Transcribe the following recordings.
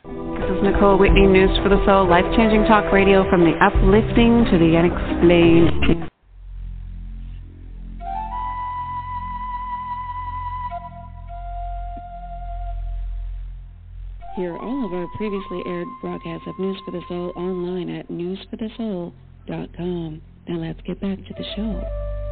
This is Nicole Whitney, News for the Soul, life-changing talk radio from the uplifting to the unexplained. Hear all of our previously aired broadcasts of News for the Soul online at newsforthesoul.com. Now let's get back to the show.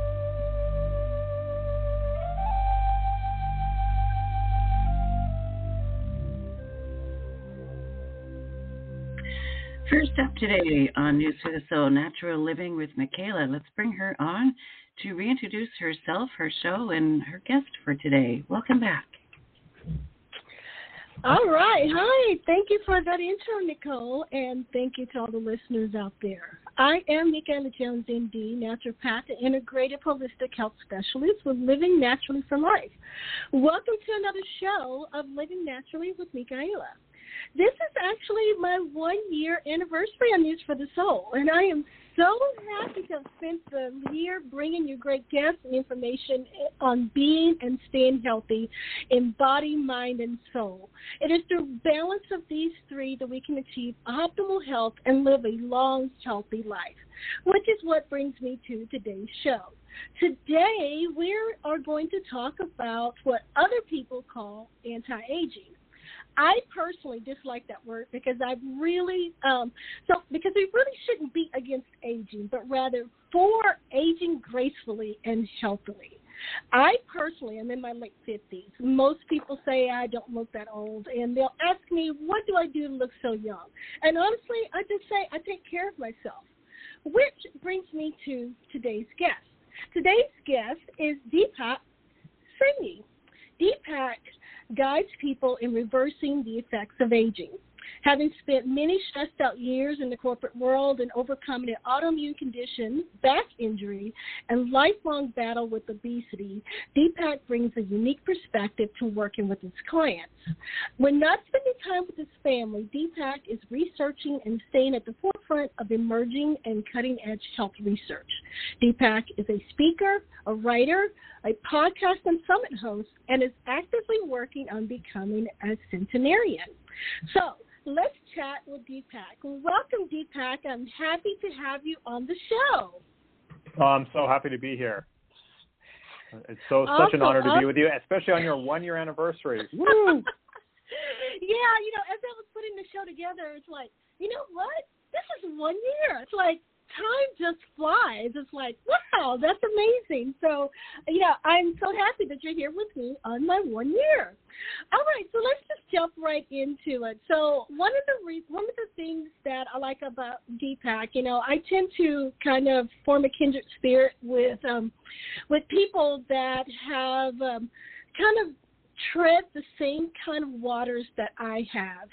First up today on News for the Soul, Natural Living with Michaela. Let's bring her on to reintroduce herself, her show, and her guest for today. Welcome back. All right. Hi. Thank you for that intro, Nicole, and thank you to all the listeners out there. I am Michaela Jones, MD, naturopath and integrative holistic health specialist with Living Naturally for Life. Welcome to another show of Living Naturally with Michaela. This is actually my 1-year anniversary on News for the Soul, and I am so happy to have spent the year bringing you great guests and information on being and staying healthy in body, mind, and soul. It is through balance of these three that we can achieve optimal health and live a long, healthy life, which is what brings me to today's show. Today, we are going to talk about what other people call anti-aging. I personally dislike that word because because we really shouldn't be against aging, but rather for aging gracefully and healthily. I personally am in my late 50s. Most people say I don't look that old, and they'll ask me, what do I do to look so young? And honestly, I just say I take care of myself, which brings me to today's guest. Today's guest is Deepak Singh. Deepak guides people in reversing the effects of aging. Having spent many stressed-out years in the corporate world and overcoming an autoimmune condition, back injury, and lifelong battle with obesity, Deepak brings a unique perspective to working with his clients. When not spending time with his family, Deepak is researching and staying at the forefront of emerging and cutting-edge health research. Deepak is a speaker, a writer, a podcast and summit host, and is actively working on becoming a centenarian. So, let's chat with Deepak. Welcome, Deepak. I'm happy to have you on the show. Oh, I'm so happy to be here. It's such an honor to be with you, especially on your 1-year anniversary. Woo! Yeah, as I was putting the show together, it's like, you know what? This is 1 year. It's like time just flies. It's like, wow, that's amazing. So, I'm so happy that you're here with me on my 1 year. All right, so let's just jump right into it. So one of the things that I like about Deepak, I tend to kind of form a kindred spirit with people that have kind of tread the same kind of waters that I have,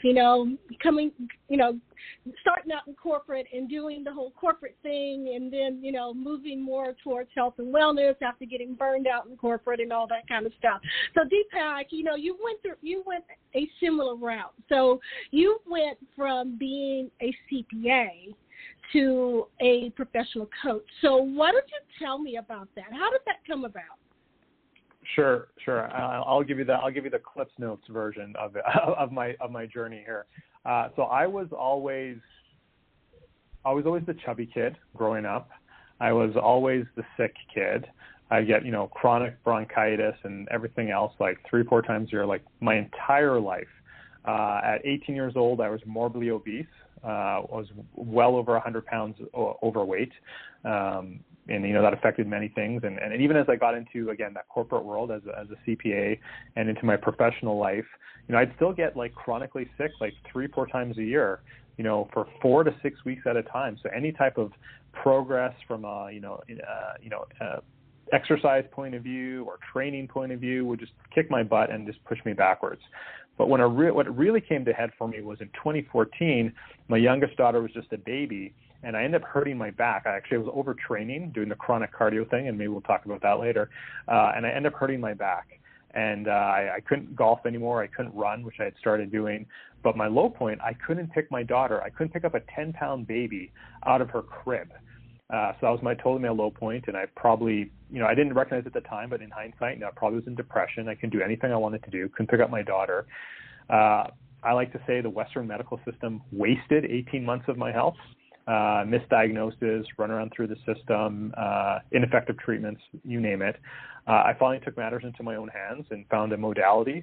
starting out in corporate and doing the whole corporate thing and then, moving more towards health and wellness after getting burned out in corporate and all that kind of stuff. So Deepak, you went a similar route. So you went from being a CPA to a professional coach. So why don't you tell me about that? How did that come about? Sure. I'll give you the Cliff's Notes version of my journey here. So I was always the chubby kid growing up. I was always the sick kid. I get chronic bronchitis and everything else like 3-4 times a year, like my entire life. At 18 years old, I was morbidly obese. Was well over 100 pounds overweight. And that affected many things. And even as I got into, again, that corporate world as a CPA and into my professional life, I'd still get like chronically sick like 3-4 times a year, for 4 to 6 weeks at a time. So any type of progress from exercise point of view or training point of view would just kick my butt and just push me backwards. But what really came to head for me was in 2014, my youngest daughter was just a baby, and I ended up hurting my back. I was overtraining, doing the chronic cardio thing, and maybe we'll talk about that later. And I ended up hurting my back. And I couldn't golf anymore. I couldn't run, which I had started doing. But my low point, I couldn't pick my daughter. I couldn't pick up a 10-pound baby out of her crib. So that was totally my low point, and I probably, I didn't recognize it at the time, but in hindsight, I probably was in depression. I couldn't do anything I wanted to do, couldn't pick up my daughter. I like to say the Western medical system wasted 18 months of my health. Misdiagnosis, run around through the system, ineffective treatments, you name it. I finally took matters into my own hands and found a modality,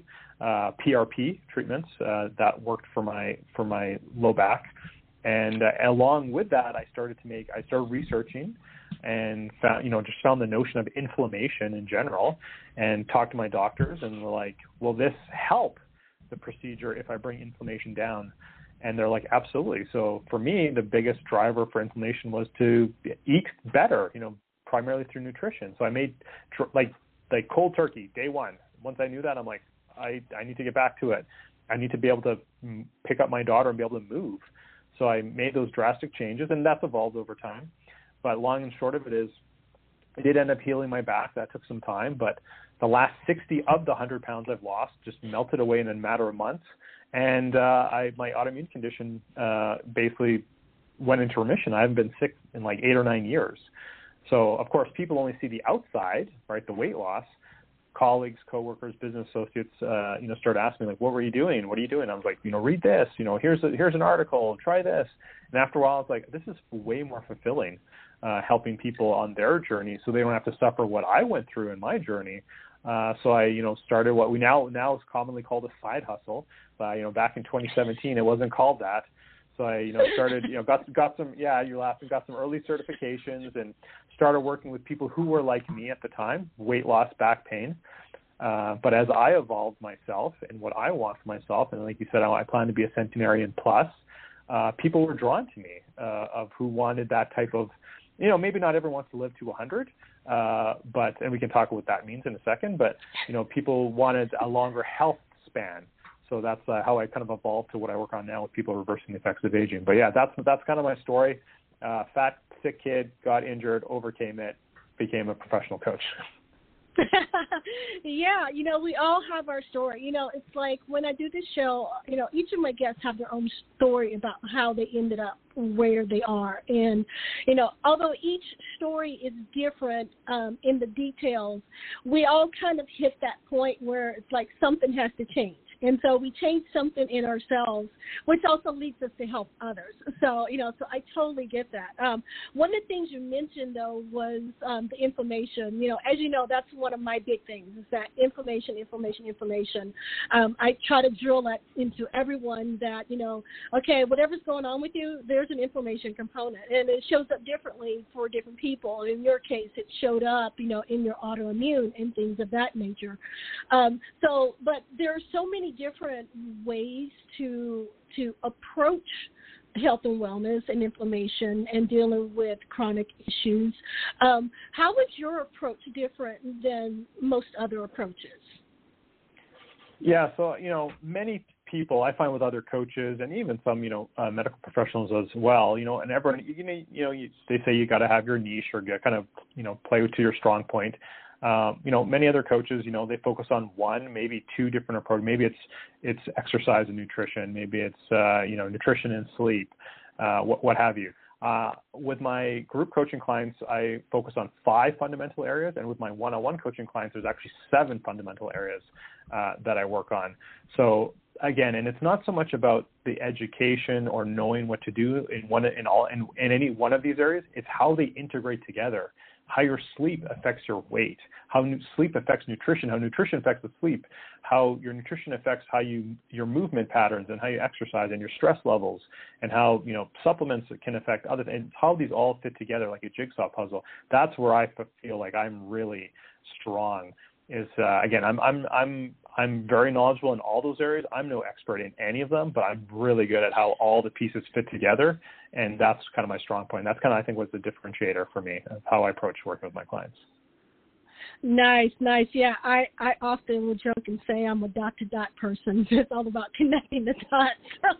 PRP treatments, that worked for my low back. And along with that, I started researching and found the notion of inflammation in general, and talked to my doctors, and were like, will this help the procedure if I bring inflammation down? And they're like, absolutely. So for me, the biggest driver for inflammation was to eat better, primarily through nutrition. So I made like cold turkey day one. Once I knew that, I'm like, I need to get back to it. I need to be able to pick up my daughter and be able to move. So I made those drastic changes, and that's evolved over time. But long and short of it is, I did end up healing my back. That took some time, but the last 60 of the 100 pounds I've lost just melted away in a matter of months. And my autoimmune condition basically went into remission. I haven't been sick in like 8 or 9 years. So, of course, people only see the outside, right, the weight loss. Colleagues, coworkers, business associates, started asking me, like, what were you doing? What are you doing? I was like, read this. Here's an article. Try this. And after a while, I was like, this is way more fulfilling, helping people on their journey so they don't have to suffer what I went through in my journey. So I, started what we now is commonly called a side hustle. Back in 2017, it wasn't called that. So I, started, got some, you're laughing, got some early certifications and started working with people who were like me at the time, weight loss, back pain. But as I evolved myself and what I want for myself, and like you said, I plan to be a centenarian plus, people were drawn to me of who wanted that type of, maybe not everyone wants to live to 100, and we can talk what that means in a second, but, people wanted a longer health span. So that's how I kind of evolved to what I work on now with people reversing the effects of aging. But yeah, that's kind of my story. Fat, sick kid, got injured, overcame it, became a professional coach. Yeah, we all have our story. It's like when I do this show, each of my guests have their own story about how they ended up where they are. And, although each story is different in the details, we all kind of hit that point where it's like something has to change. And so we change something in ourselves, which also leads us to help others. So, so I totally get that. One of the things you mentioned, though, was the inflammation. As you know, that's one of my big things is that inflammation. I try to drill that into everyone that, okay, whatever's going on with you, there's an inflammation component. And it shows up differently for different people. In your case, it showed up, in your autoimmune and things of that nature. But there are so many different ways to approach health and wellness and inflammation and dealing with chronic issues. How is your approach different than most other approaches? Yeah, so, many people I find with other coaches and even some, medical professionals as well, and everyone, they say you got to have your niche or kind of, play to your strong point. Many other coaches, they focus on one, maybe two different approaches. Maybe it's exercise and nutrition. Maybe it's, nutrition and sleep, what have you. With my group coaching clients, I focus on 5 fundamental areas. And with my one-on-one coaching clients, there's actually 7 fundamental areas that I work on. So again, and it's not so much about the education or knowing what to do in any one of these areas. It's how they integrate together. How your sleep affects your weight, how sleep affects nutrition, how nutrition affects the sleep, how your nutrition affects your movement patterns and how you exercise and your stress levels, and how supplements can affect other things, how these all fit together like a jigsaw puzzle. That's where I feel like I'm really strong. Is again, I'm very knowledgeable in all those areas. I'm no expert in any of them, but I'm really good at how all the pieces fit together, and that's kind of my strong point. That's kind of, I think, was the differentiator for me of how I approach working with my clients. Nice. Yeah, I often will joke and say I'm a dot-to-dot person. It's all about connecting the dots.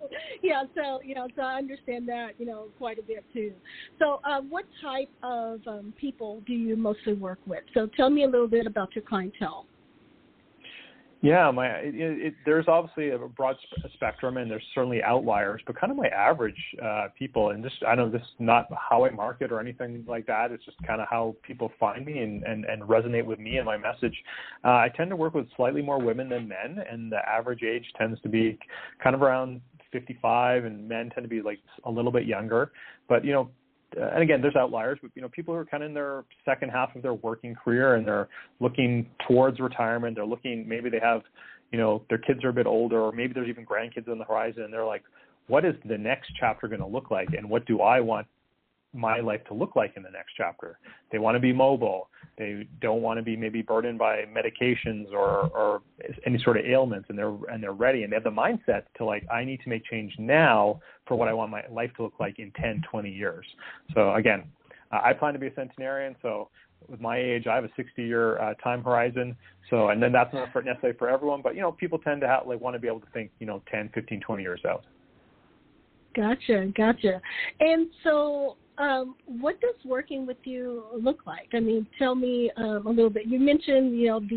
So I understand that, quite a bit too. So what type of people do you mostly work with? So tell me a little bit about your clientele. Yeah, there's obviously a broad spectrum, and there's certainly outliers, but kind of my average people, and just, I know this is not how I market or anything like that. It's just kind of how people find me and resonate with me and my message. I tend to work with slightly more women than men, and the average age tends to be kind of around 55, and men tend to be like a little bit younger. But, and again, there's outliers, but, people who are kind of in their second half of their working career, and they're looking towards retirement. They're looking, maybe they have, their kids are a bit older, or maybe there's even grandkids on the horizon, and they're like, what is the next chapter going to look like? And what do I want my life to look like in the next chapter? They want to be mobile. They don't want to be maybe burdened by medications or any sort of ailments, and they're ready, and they have the mindset to, like, I need to make change now for what I want my life to look like in 10, 20 years. So again, I plan to be a centenarian. So with my age, I have a 60-year time horizon. So, and then that's not necessarily for everyone, but, people tend to want to be able to think, 10, 15, 20 years out. Gotcha. And so, what does working with you look like? I mean, tell me a little bit. You mentioned,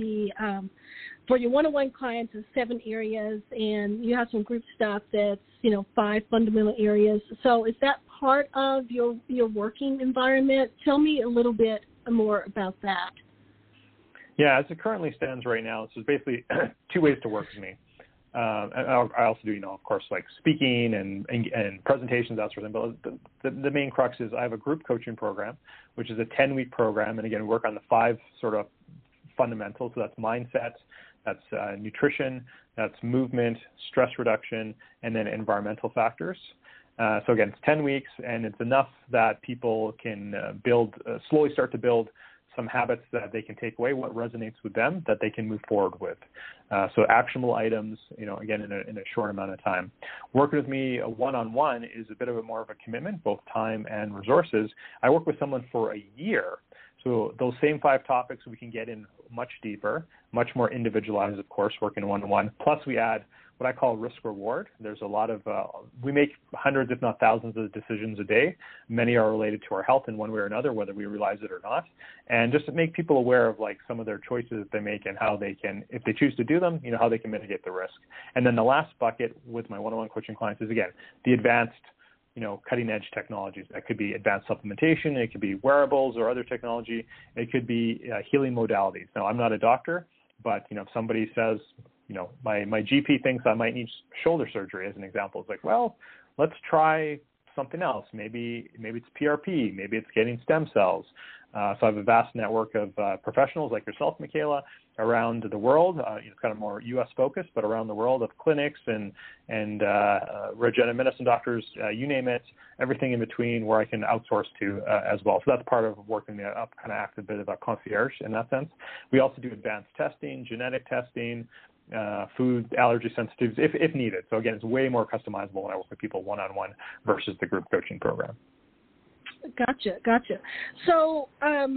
for your one-on-one clients, is 7 areas, and you have some group stuff that's, 5 fundamental areas. So is that part of your working environment? Tell me a little bit more about that. Yeah, as it currently stands right now, so there's basically 2 ways to work with me. I also do, of course, like speaking and presentations, that sort of thing. But the main crux is I have a group coaching program, which is a 10-week program. And again, we work on the 5 sort of fundamentals. So that's mindset, that's nutrition, that's movement, stress reduction, and then environmental factors. So again, it's 10 weeks, and it's enough that people can slowly start to build some habits that they can take away, what resonates with them, that they can move forward with. So actionable items, again, in a short amount of time. Working with me one-on-one is a bit of more of a commitment, both time and resources. I work with someone for a year. So those same 5 topics we can get in much deeper, much more individualized, of course, working one-on-one. Plus we add what I call risk reward. There's a lot of, we make hundreds, if not thousands of decisions a day. Many are related to our health in one way or another, whether we realize it or not. And just to make people aware of some of their choices that they make and how they can, if they choose to do them, how they can mitigate the risk. And then the last bucket with my one-on-one coaching clients is, again, the advanced, cutting edge technologies. That could be advanced supplementation. It could be wearables or other technology. It could be healing modalities. Now, I'm not a doctor, but, if somebody says, my GP thinks I might need shoulder surgery, as an example. It's like, well, let's try something else. Maybe it's PRP. Maybe it's getting stem cells. So I have a vast network of professionals like yourself, Michaela, around the world. It's kind of more U.S. focused, but around the world, of clinics and regenerative medicine doctors, you name it, everything in between, where I can outsource to as well. So that's part of working up, kind of act a bit of a concierge in that sense. We also do advanced testing, genetic testing, food allergy sensitivities if needed. So again, it's way more customizable when I work with people one-on-one versus the group coaching program. Gotcha. So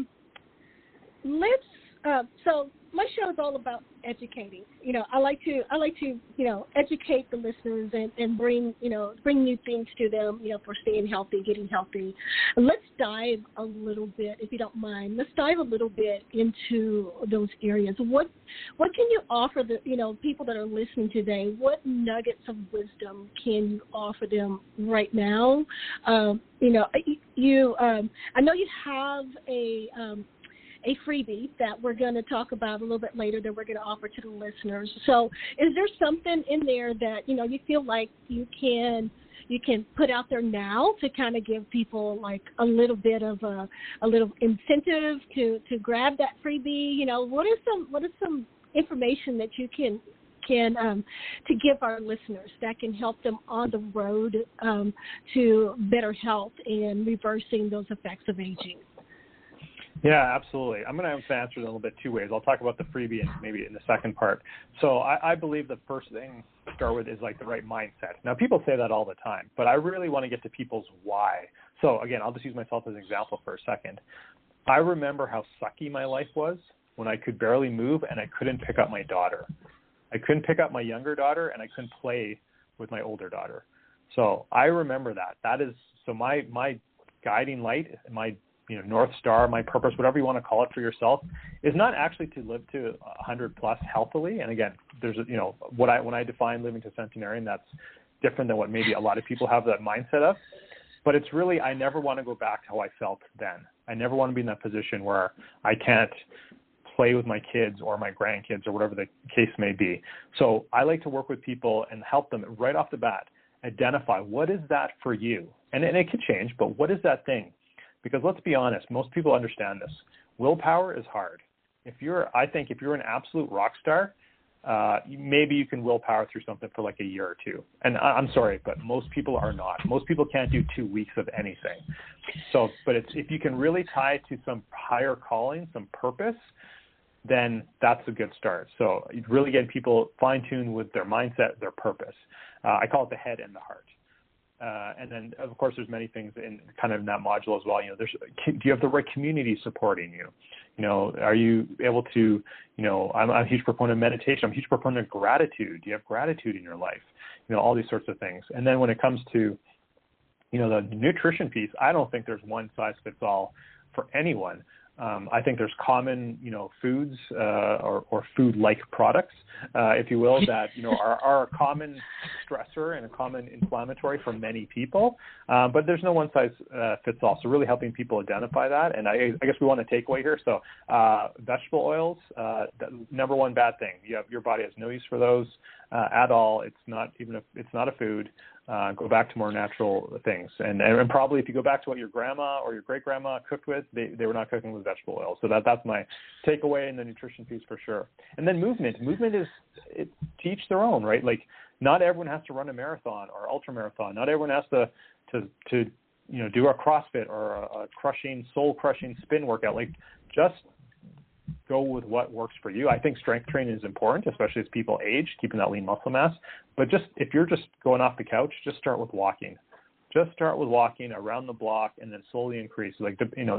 so my show is all about educating. I like to educate the listeners and bring new things to them, for staying healthy, getting healthy. Let's dive a little bit, if you don't mind. Let's dive a little bit into those areas. What can you offer the people that are listening today? What nuggets of wisdom can you offer them right now? I know you have a freebie that we're going to talk about a little bit later that we're going to offer to the listeners. So is there something in there that, you feel like you can put out there now to kind of give people like a little bit of a little incentive to grab that freebie? What is some information that you can to give our listeners that can help them on the road to better health and reversing those effects of aging? Yeah, absolutely. I'm going to answer it a little bit 2 ways. I'll talk about the freebie and maybe in the second part. So I believe the first thing to start with is like the right mindset. Now, people say that all the time, but I really want to get to people's why. So again, I'll just use myself as an example for a second. I remember how sucky my life was when I could barely move and I couldn't pick up my daughter. I couldn't pick up my younger daughter and I couldn't play with my older daughter. So I remember that. That is, so my guiding light, my North Star, my purpose, whatever you want to call it for yourself, is not actually to live to 100 plus healthily. And again, there's when I define living to centenarian, that's different than what maybe a lot of people have that mindset of. But it's really, I never want to go back to how I felt then. I never want to be in that position where I can't play with my kids or my grandkids or whatever the case may be. So I like to work with people and help them right off the bat identify what is that for you. And it could change, but what is that thing? Because let's be honest, most people understand this. Willpower is hard. I think if you're an absolute rock star, maybe you can willpower through something for like a year or two. And I'm sorry, but most people are not. Most people can't do 2 weeks of anything. So, but if you can really tie it to some higher calling, some purpose, then that's a good start. So you really get people fine-tuned with their mindset, their purpose. I call it the head and the heart. And then, of course, there's many things in kind of in that module as well. Do you have the right community supporting you? Are you able to, I'm a huge proponent of meditation. I'm a huge proponent of gratitude. Do you have gratitude in your life? All these sorts of things. And then when it comes to, the nutrition piece, I don't think there's one size fits all for anyone. I think there's common, foods or food-like products, if you will, that, are a common stressor and a common inflammatory for many people. But there's no one size fits all. So really helping people identify that. And I guess we want to take away here. So vegetable oils, number one bad thing. Your body has no use for those at all. It's not a food. Go back to more natural things. And probably if you go back to what your grandma or your great-grandma cooked with, they were not cooking with vegetable oil. So that's my takeaway in the nutrition piece for sure. And then movement. Movement is to each their own, right? Like not everyone has to run a marathon or ultra marathon. Not everyone has to do a CrossFit or a soul-crushing spin workout. Like just go with what works for you. I think strength training is important, especially as people age, keeping that lean muscle mass. But if you're just going off the couch, just start with walking. Just start with walking around the block and then slowly increase. I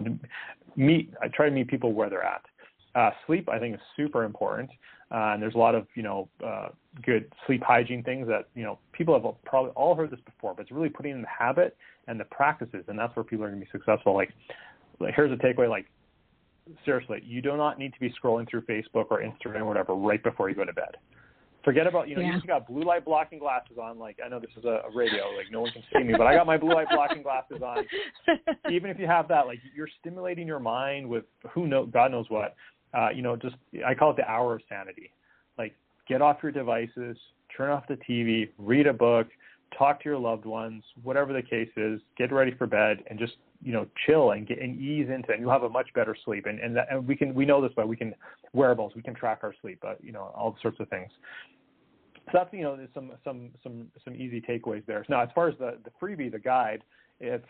try to meet people where they're at. Sleep, I think, is super important. And there's a lot of, good sleep hygiene things that, people have probably all heard this before, but it's really putting in the habit and the practices. And that's where people are going to be successful. Like here's a takeaway, seriously, you do not need to be scrolling through Facebook or Instagram or whatever right before you go to bed. Forget about, you just got blue light blocking glasses on. Like, I know this is a radio, no one can see me, but I got my blue light blocking glasses on. Even if you have that, you're stimulating your mind with God knows what. I call it the hour of sanity. Get off your devices, turn off the TV, read a book, talk to your loved ones, whatever the case is, get ready for bed and just, chill and ease into it, and you'll have a much better sleep. And we know this, but we can wearables, we can track our sleep, all sorts of things. So that's, there's some easy takeaways there. Now, as far as the freebie, the guide, it's,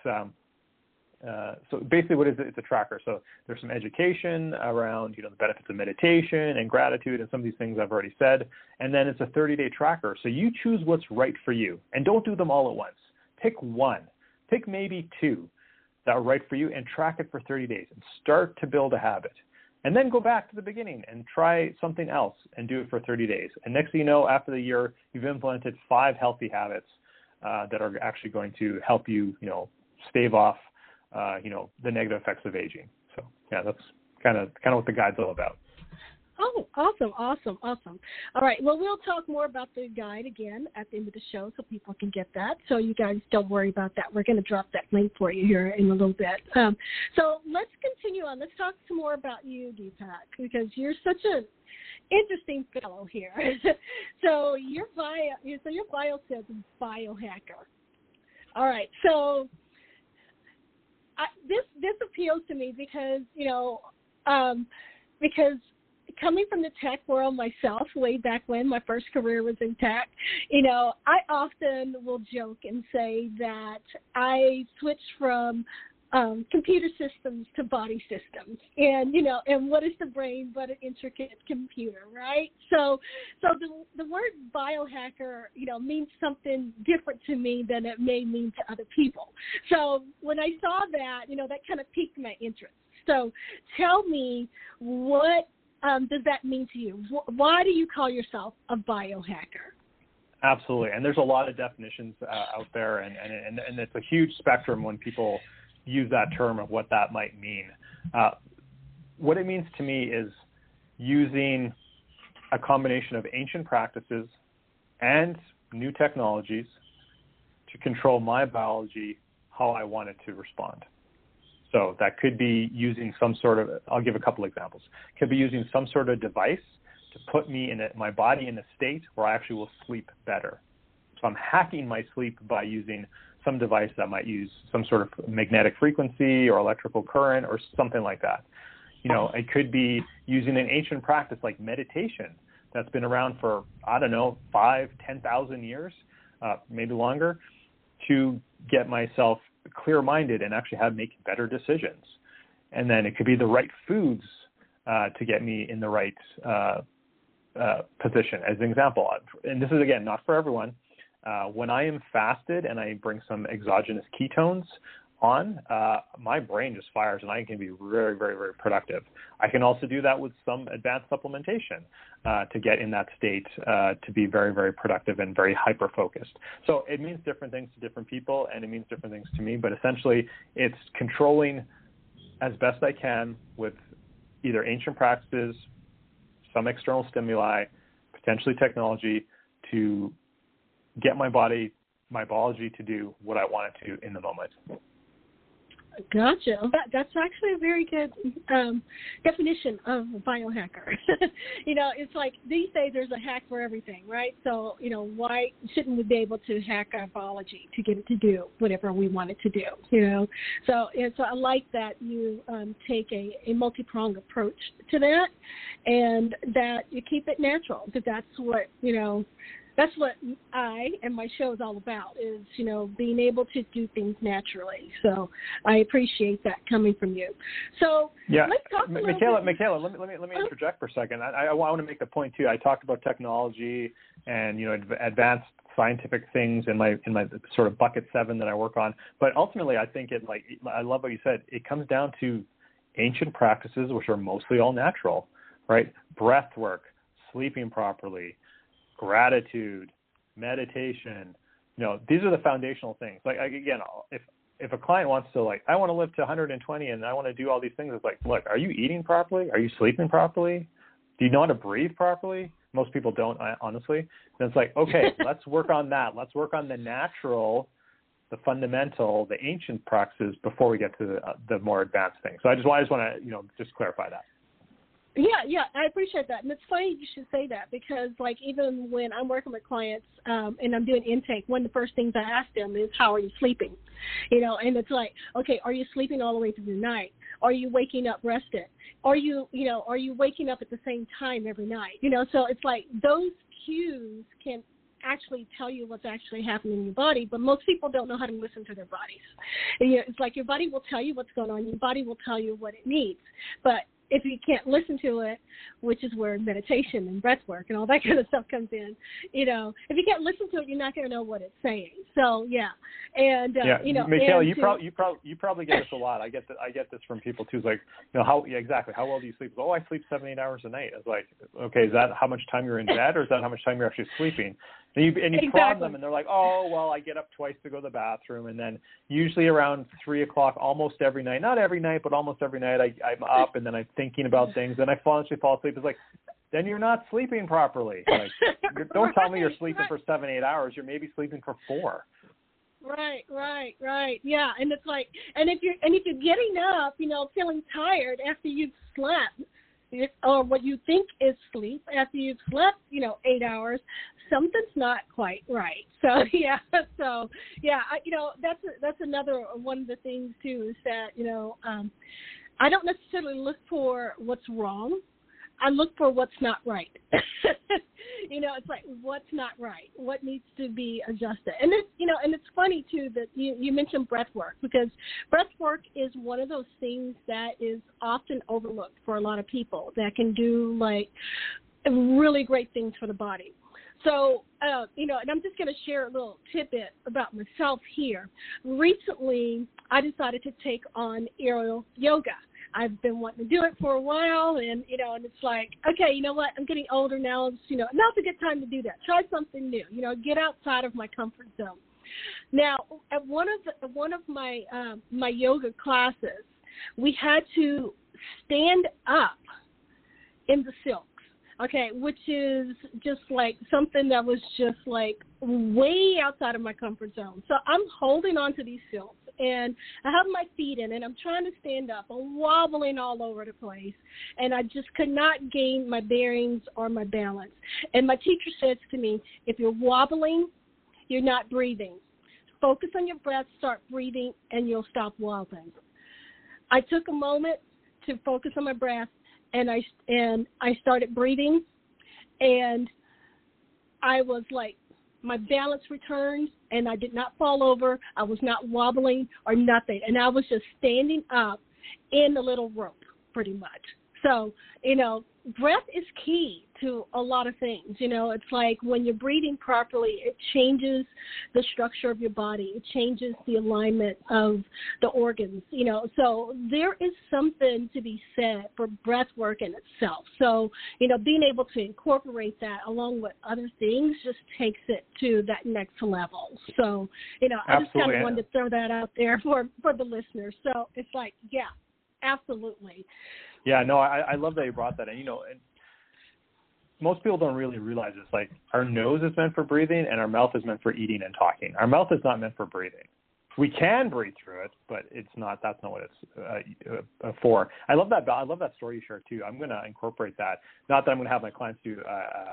so basically what is it? It's a tracker. So there's some education around, the benefits of meditation and gratitude and some of these things I've already said. And then it's a 30-day tracker. So you choose what's right for you and don't do them all at once. Pick one, pick maybe two that are right for you and track it for 30 days and start to build a habit. And then go back to the beginning and try something else and do it for 30 days. And next thing you know, after the year, you've implemented 5 healthy habits that are actually going to help you, stave off, the negative effects of aging. So yeah, that's kind of what the guide's all about. Oh, awesome. All right. Well, we'll talk more about the guide again at the end of the show so people can get that. So you guys don't worry about that. We're going to drop that link for you here in a little bit. So let's continue on. Let's talk some more about you, Deepak, because you're such an interesting fellow here. So your bio says biohacker. All right. So this appeals to me because, because coming from the tech world myself, way back when my first career was in tech, I often will joke and say that I switched from computer systems to body systems. And, and what is the brain but an intricate computer, right? So the word biohacker, means something different to me than it may mean to other people. So when I saw that, that kind of piqued my interest. So tell me, what does that mean to you? Why do you call yourself a biohacker? Absolutely. And there's a lot of definitions out there, and it's a huge spectrum when people use that term of what that might mean. What it means to me is using a combination of ancient practices and new technologies to control my biology how I want it to respond. So that could be using some sort of, I'll give a couple examples. It could be using some sort of device to put me in my body in a state where I actually will sleep better. So I'm hacking my sleep by using some device that might use some sort of magnetic frequency or electrical current or something like that. You know, it could be using an ancient practice like meditation that's been around for, 5,000-10,000 years, maybe longer, to get myself clear-minded and actually make better decisions. And then it could be the right foods to get me in the right position. As an example, and this is, again, not for everyone, when I am fasted and I bring some exogenous ketones on, my brain just fires and I can be very, very, very productive. I can also do that with some advanced supplementation to get in that state to be very, very productive and very hyper-focused. So it means different things to different people, and it means different things to me, but essentially it's controlling as best I can with either ancient practices, some external stimuli, potentially technology, to get my body, my biology to do what I want it to in the moment. Gotcha. That's actually a very good definition of a biohacker. You know, it's like these days there's a hack for everything, right? So, you know, why shouldn't we be able to hack our biology to get it to do whatever we want it to do, you know? So I like that you take a multi-pronged approach to that, and that you keep it natural, because that's what, you know, that's what I and my show is all about, is, you know, being able to do things naturally. So I appreciate that coming from you. So yeah, let's talk a little Michaela, bit. let me interject for a second. I want to make the point too. I talked about technology and, you know, advanced scientific things in my sort of bucket 7 that I work on. But ultimately, I think I love what you said. It comes down to ancient practices, which are mostly all natural, right? Breath work, sleeping properly, gratitude, meditation, you know, these are the foundational things. Like, again, if a client wants to, like, I want to live to 120 and I want to do all these things, it's like, look, are you eating properly? Are you sleeping properly? Do you know how to breathe properly? Most people don't, honestly. Then it's like, okay, let's work on that. Let's work on the natural, the fundamental, the ancient practices before we get to the more advanced things. So I just want to, you know, just clarify that. Yeah, I appreciate that. And it's funny you should say that, because, like, even when I'm working with clients and I'm doing intake, one of the first things I ask them is, how are you sleeping? You know, and it's like, okay, are you sleeping all the way through the night? Are you waking up rested? Are you waking up at the same time every night? You know, so it's like those cues can actually tell you what's actually happening in your body, but most people don't know how to listen to their bodies. And, you know, it's like your body will tell you what's going on. Your body will tell you what it needs. But if you can't listen to it, which is where meditation and breath work and all that kind of stuff comes in, you know, if you can't listen to it, you're not going to know what it's saying. So, yeah. And, you know, Michaela, you probably get this a lot. I get this from people too. It's like, you know, exactly. How well do you sleep? Oh, I sleep 7-8 hours a night. It's like, okay, is that how much time you're in bed, or is that how much time you're actually sleeping? And you exactly. prod them, and they're like, oh, well, I get up twice to go to the bathroom, and then usually around 3 o'clock, almost every night, not every night, but almost every night, I'm up, and then I'm thinking about things, and I fall asleep. It's like, then you're not sleeping properly. Like, don't tell me you're sleeping for 7-8 hours. You're maybe sleeping for 4. Right. Yeah, and it's like, and if you're getting up, you know, feeling tired after you've slept, or what you think is sleep after you've slept, you know, 8 hours, something's not quite right. So yeah, you know, that's another one of the things too, is that, you know, I don't necessarily look for what's wrong. I look for what's not right. You know, it's like, what's not right? What needs to be adjusted? And it's, you know, and it's funny too that you mentioned breath work, because breath work is one of those things that is often overlooked for a lot of people that can do, like, really great things for the body. So, you know, and I'm just going to share a little tidbit about myself here. Recently, I decided to take on aerial yoga. I've been wanting to do it for a while, and, you know, and it's like, okay, you know what, I'm getting older now. It's, you know, now's a good time to do that. Try something new, you know, get outside of my comfort zone. Now, at one of my my yoga classes, we had to stand up in the silks, okay, which is just like something that was just like way outside of my comfort zone. So I'm holding on to these silks, and I have my feet in, and I'm trying to stand up. I'm wobbling all over the place, and I just could not gain my bearings or my balance. And my teacher says to me, if you're wobbling, you're not breathing. Focus on your breath, start breathing, and you'll stop wobbling. I took a moment to focus on my breath, and I started breathing, and I was like, my balance returned, and I did not fall over. I was not wobbling or nothing, and I was just standing up in the little rope pretty much. So, breath is key to a lot of things. It's like when you're breathing properly, it changes the structure of your body. It changes the alignment of the organs, So there is something to be said for breath work in itself. So, being able to incorporate that along with other things just takes it to that next level. So, I just kind of wanted to throw that out there for the listeners. So it's like, yeah, absolutely. Yeah, no, I love that you brought that in. And most people don't really realize this. Like, our nose is meant for breathing, and our mouth is meant for eating and talking. Our mouth is not meant for breathing. We can breathe through it, but it's not. That's not what it's for. I love that. I love that story you shared too. I'm going to incorporate that. Not that I'm going to have my clients do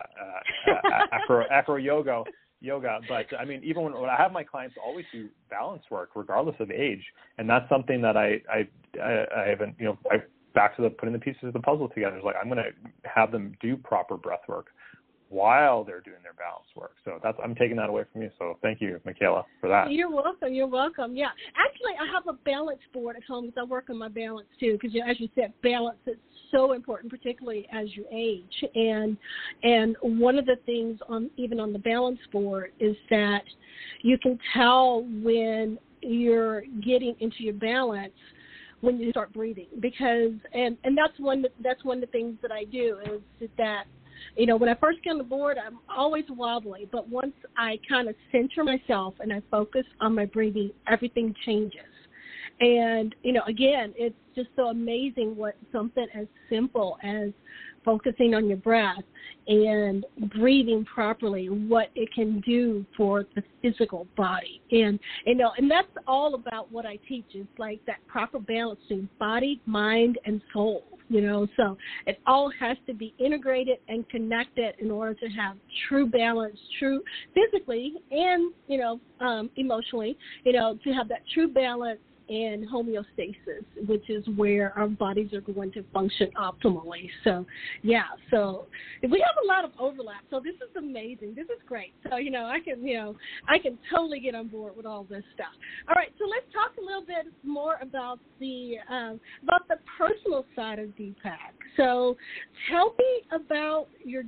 acro yoga, but I mean, even when I have my clients always do balance work, regardless of age, and that's something that I haven't, back to putting the pieces of the puzzle together. It's like, I'm going to have them do proper breath work while they're doing their balance work. So I'm taking that away from you. So thank you, Michaela, for that. You're welcome. Yeah. Actually, I have a balance board at home because I work on my balance too. Because as you said, balance is so important, particularly as you age. And one of the things even on the balance board is that you can tell when you're getting into your balance when you start breathing, because and that's one of the things that I do is that when I first get on the board, I'm always wobbly, but once I kind of center myself and I focus on my breathing, everything changes. And again, it's just so amazing what something as simple as focusing on your breath and breathing properly, what it can do for the physical body. And that's all about what I teach. It's like that proper balance between body, mind, and soul. So it all has to be integrated and connected in order to have true balance, true physically and, emotionally, to have that true balance and homeostasis, which is where our bodies are going to function optimally. So, yeah, so we have a lot of overlap. So this is amazing. This is great. So, I can totally get on board with all this stuff. All right, so let's talk a little bit more about the personal side of Deepak. So tell me about your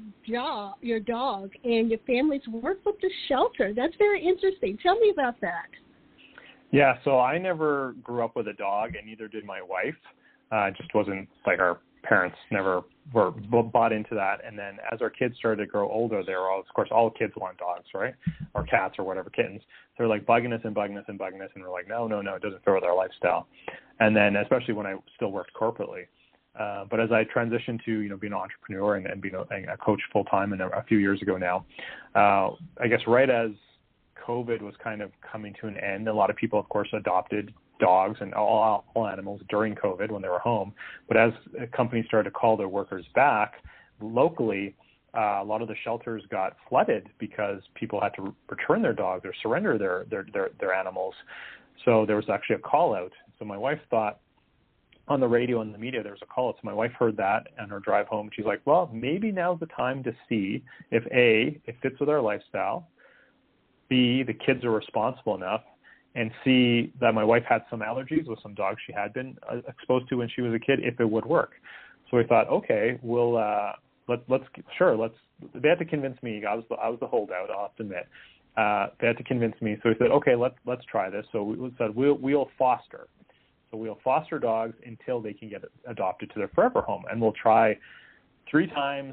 dog and your family's work with the shelter. That's very interesting. Tell me about that. Yeah, so I never grew up with a dog, and neither did my wife. It just wasn't like our parents never were bought into that. And then as our kids started to grow older, they were all, of course, all kids want dogs, right? Or cats or whatever, kittens. They're like bugging us. And we're like, no, it doesn't fit with our lifestyle. And then especially when I still worked corporately. But as I transitioned to, being an entrepreneur and being a coach full time and a few years ago now, I guess right as COVID was kind of coming to an end, a lot of people, of course, adopted dogs and all animals during COVID when they were home. But as companies started to call their workers back locally, a lot of the shelters got flooded because people had to return their dogs or surrender their animals. So there was actually a call out. So my wife thought on the radio and the media there was a call out. So my wife heard that on her drive home. She's like, well, maybe now's the time to see if A, it fits with our lifestyle, B, the kids are responsible enough, and C, that my wife had some allergies with some dogs she had been exposed to when she was a kid, if it would work. So we thought, okay, we'll let's. They had to convince me. I was the holdout, I'll have to admit. They had to convince me. So we said, okay, let's try this. So we said we'll foster. So we'll foster dogs until they can get adopted to their forever home, and we'll try 3 times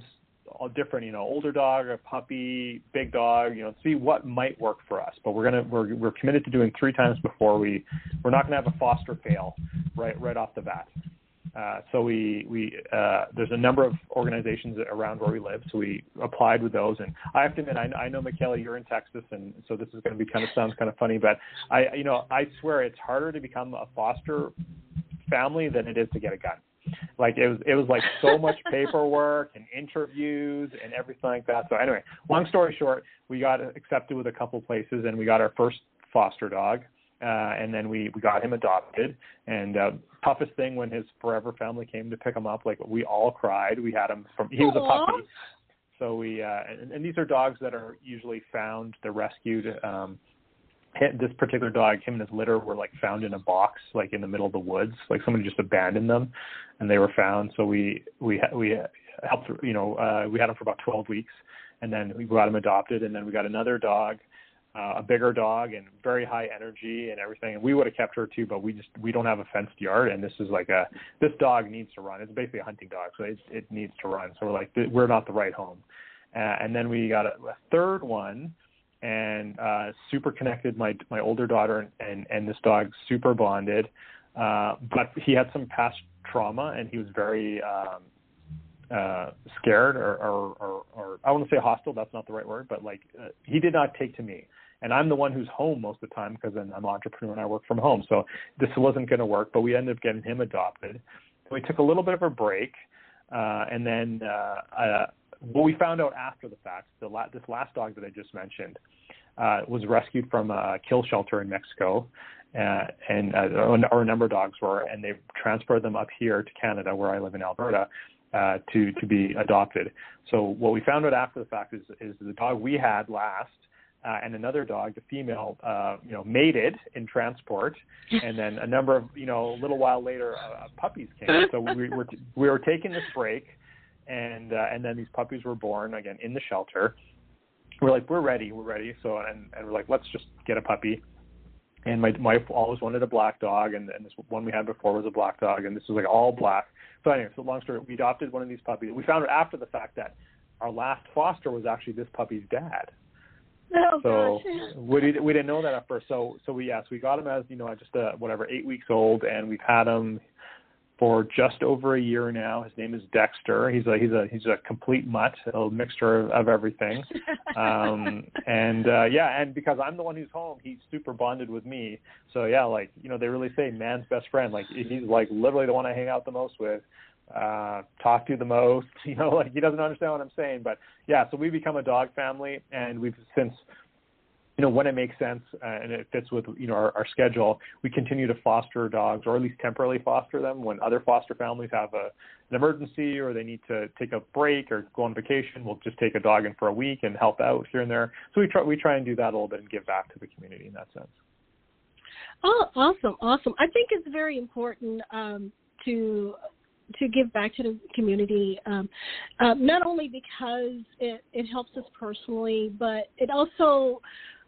all different, older dog, a puppy, big dog, see what might work for us. But we're committed to doing 3 times before we're not going to have a foster fail right off the bat. So we there's a number of organizations around where we live, so we applied with those. And I have to admit, I know, Michaela, you're in Texas, and so this is going to be sounds kind of funny, but I swear it's harder to become a foster family than it is to get a gun. Like it was like so much paperwork and interviews and everything like that. So anyway, long story short, we got accepted with a couple places, and we got our first foster dog. And then we got him adopted, and toughest thing when his forever family came to pick him up, like we all cried. We had him he was a puppy. So we, and these are dogs that are usually found, they're rescued. This particular dog, him and his litter were like found in a box, like in the middle of the woods, like somebody just abandoned them and they were found. So we helped, we had him for about 12 weeks, and then we got him adopted, and then we got another dog, a bigger dog and very high energy and everything. And we would have kept her too, but we don't have a fenced yard. And this is like this dog needs to run. It's basically a hunting dog. So it needs to run. So we're like, we're not the right home. And then we got a third one, and super connected, my older daughter and this dog super bonded. But he had some past trauma, and he was very, scared or I want to say hostile. That's not the right word, but like he did not take to me. And I'm the one who's home most of the time because I'm an entrepreneur and I work from home. So this wasn't going to work, but we ended up getting him adopted. We took a little bit of a break. And then what we found out after the fact, this last dog that I just mentioned was rescued from a kill shelter in Mexico. Or a number of dogs were, and they transferred them up here to Canada, where I live in Alberta, to be adopted. So what we found out after the fact is the dog we had last, and another dog, the female, mated in transport, and then a number of, a little while later, puppies came. So we were taking this break, and then these puppies were born again in the shelter. We're like, we're ready. So and we're like, let's just get a puppy. And my wife always wanted a black dog, and this one we had before was a black dog, and this was like all black. So anyway, so long story, we adopted one of these puppies. We found out after the fact that our last foster was actually this puppy's dad. Oh, so gosh. we didn't know that at first. So we got him as, just 8 weeks old, and we've had him for just over a year now. His name is Dexter. He's a complete mutt, a mixture of everything. And because I'm the one who's home, he's super bonded with me. So they really say man's best friend. Like he's like literally the one I hang out the most with, talk to the most. He doesn't understand what I'm saying, but so we become a dog family, and we've since. When it makes sense and it fits with, our schedule, we continue to foster dogs, or at least temporarily foster them when other foster families have an emergency or they need to take a break or go on vacation. We'll just take a dog in for a week and help out here and there. So we try and do that a little bit and give back to the community in that sense. Oh, awesome. I think it's very important to give back to the community, not only because it helps us personally, but it also,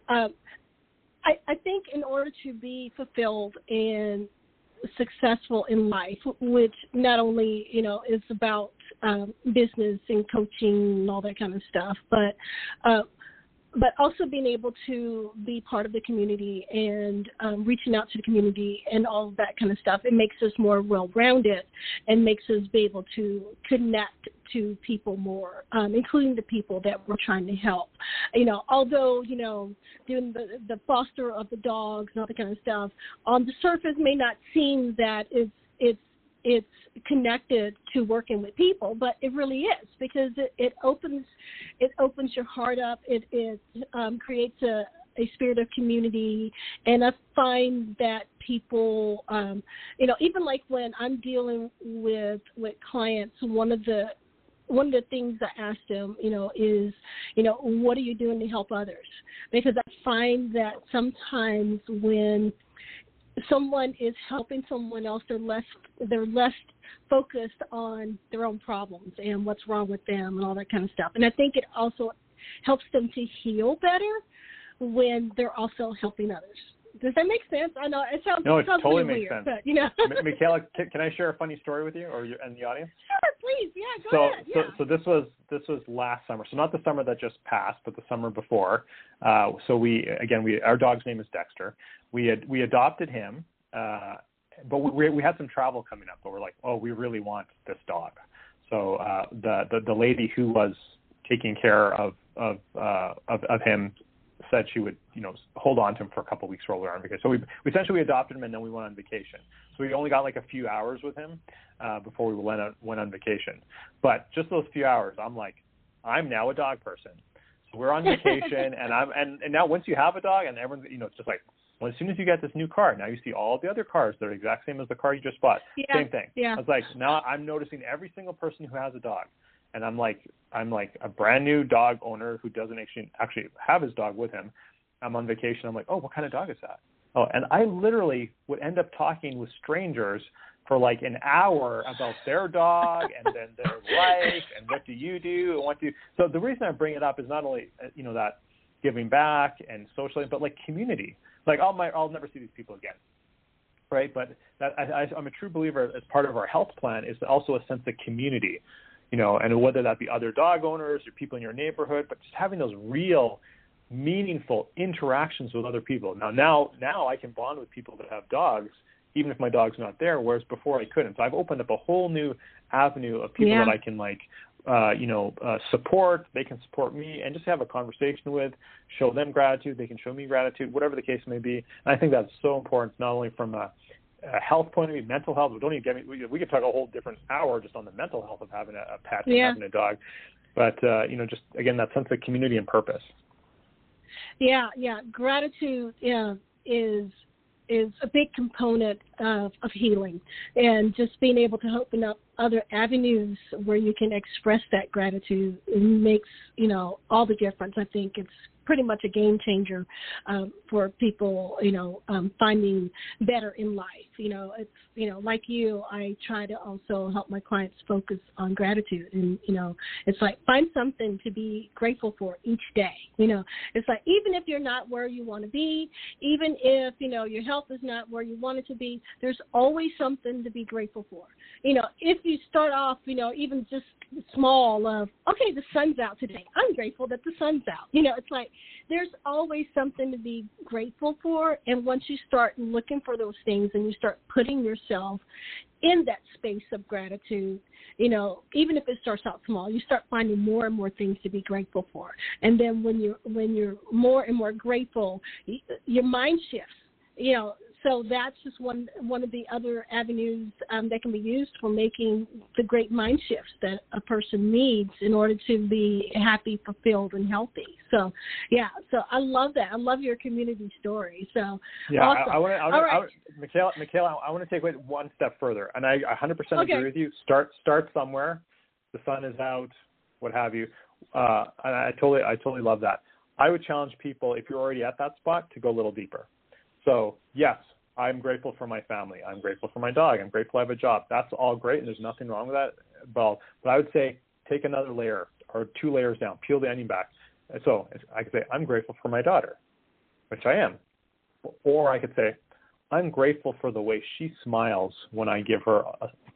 I think in order to be fulfilled and successful in life, which not only, is about business and coaching and all that kind of stuff, but also being able to be part of the community and reaching out to the community and all of that kind of stuff. It makes us more well-rounded and makes us be able to connect to people more, including the people that we're trying to help. Although, doing the foster of the dogs and all that kind of stuff, on the surface may not seem that it's connected to working with people, but it really is, because it opens your heart up. It creates a spirit of community, and I find that people, even like when I'm dealing with clients, one of the things I ask them, is, what are you doing to help others? Because I find that sometimes when someone is helping someone else, they're less focused on their own problems and what's wrong with them and all that kind of stuff. And I think it also helps them to heal better when they're also helping others. Does that make sense? I know it sounds. No, it sounds totally really makes weird, sense. But, Michaela, can I share a funny story with you or and the audience? Sure, please. Yeah, go ahead. Yeah. So this was last summer. So not the summer that just passed, but the summer before. So our dog's name is Dexter. We adopted him, but we had some travel coming up. But we're like, oh, we really want this dog. So the lady who was taking care of him said she would, hold on to him for a couple of weeks while we were on vacation. So we essentially adopted him, and then we went on vacation. So we only got like a few hours with him before we went on vacation. But just those few hours, I'm like, I'm now a dog person. So we're on vacation, and now once you have a dog, and everyone, it's just like, well, as soon as you get this new car, now you see all the other cars that are the exact same as the car you just bought. Yeah, same thing. Yeah. I was like, now I'm noticing every single person who has a dog. And I'm like a brand new dog owner who doesn't actually have his dog with him. I'm on vacation. I'm like, oh, what kind of dog is that? Oh, and I literally would end up talking with strangers for like an hour about their dog and then their life and what do you do and So the reason I bring it up is not only that giving back and socially, but like community. Like I'll never see these people again, right? But I'm a true believer as part of our health plan is also a sense of community. And whether that be other dog owners or people in your neighborhood, but just having those real, meaningful interactions with other people. Now I can bond with people that have dogs, even if my dog's not there, whereas before I couldn't. So I've opened up a whole new avenue of people that I can support. They can support me and just have a conversation with, show them gratitude. They can show me gratitude, whatever the case may be. And I think that's so important, not only from a health point of view, mental health. Don't even get me. We could talk a whole different hour just on the mental health of having a pet and having a dog. But just again, that sense of community and purpose. Yeah. Gratitude is a big component of healing, and just being able to open up other avenues where you can express that gratitude makes all the difference. I think it's pretty much a game changer for people, finding better in life. It's, like you, I try to also help my clients focus on gratitude. And, it's like find something to be grateful for each day. It's like even if you're not where you want to be, even if, your health is not where you want it to be, there's always something to be grateful for. If you start off, even just small of, okay, the sun's out today. I'm grateful that the sun's out. It's like there's always something to be grateful for. And once you start looking for those things and you start putting yourself in that space of gratitude, even if it starts out small, you start finding more and more things to be grateful for. And then when you're more and more grateful, your mind shifts, So that's just one of the other avenues that can be used for making the great mind shifts that a person needs in order to be happy, fulfilled, and healthy. So I love that. I love your community story. So awesome. Michaela, I want to take it one step further, and I 100% agree with you. Start somewhere. The sun is out, what have you. And I totally love that. I would challenge people, if you're already at that spot, to go a little deeper. So, yes, I'm grateful for my family. I'm grateful for my dog. I'm grateful I have a job. That's all great, and there's nothing wrong with that. But I would say take another layer or 2 layers down, peel the onion back. So I could say, I'm grateful for my daughter, which I am. Or I could say, I'm grateful for the way she smiles when I give her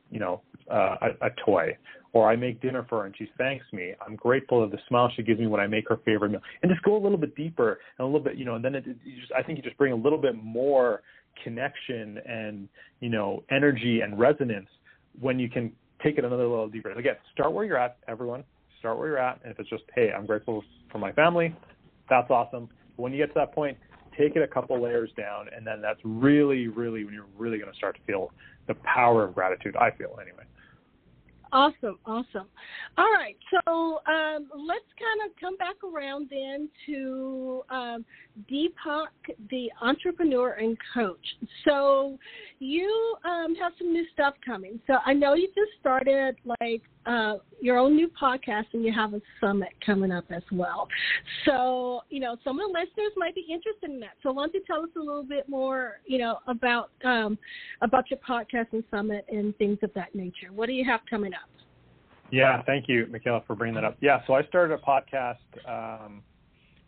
a toy, or I make dinner for her and she thanks me. I'm grateful of the smile she gives me when I make her favorite meal. And just go a little bit deeper and a little bit, and then I think you just bring a little bit more connection and, energy and resonance when you can take it another little deeper. And again, start where you're at, everyone. Start where you're at. And if it's just, hey, I'm grateful for my family, that's awesome. But when you get to that point, take it a couple layers down, and then that's really, really when you're really going to start to feel the power of gratitude, I feel anyway. Awesome. All right, so let's kind of come back around then to Deepak, the entrepreneur and coach. So you have some new stuff coming. So I know you just started your own new podcast, and you have a summit coming up as well. So, some of the listeners might be interested in that. So why don't you tell us a little bit more, about your podcast and summit and things of that nature. What do you have coming up? Yeah, thank you, Michaela, for bringing that up. Yeah, so I started a podcast